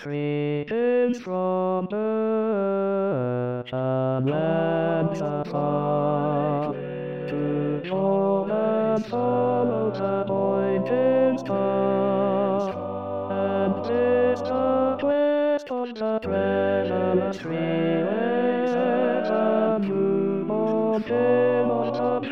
Greetings from earth and lands afar, to join and follow the pointing star, and with the quest on the traveler's freeway, ever move on till on the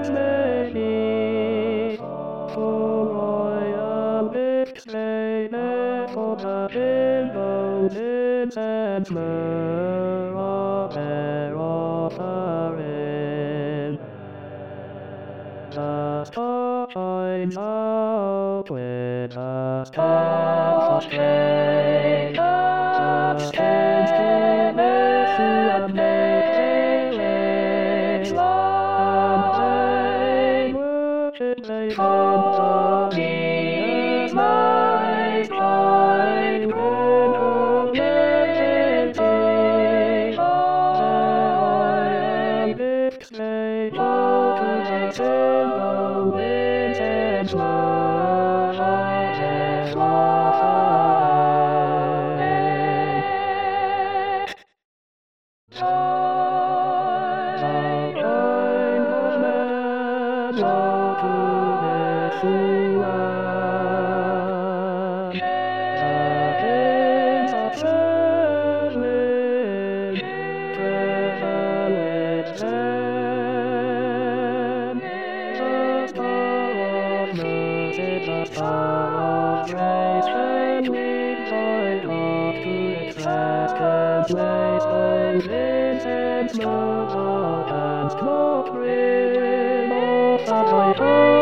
journey, for royal victory, for the devoted and myrrh of their offering. The star shines out with a star of strength, the strength to pursue and make it love, and worship they come to me as my pride, when humanity, and victory to the single winds and love, and love. Shine, shine, Hosanna, to Yeshua. The Prince of Salem, travel with them. The star of mercy, the star of grace, and we find off to its active place. Vincent, Snow, and Smoke, Rim, of the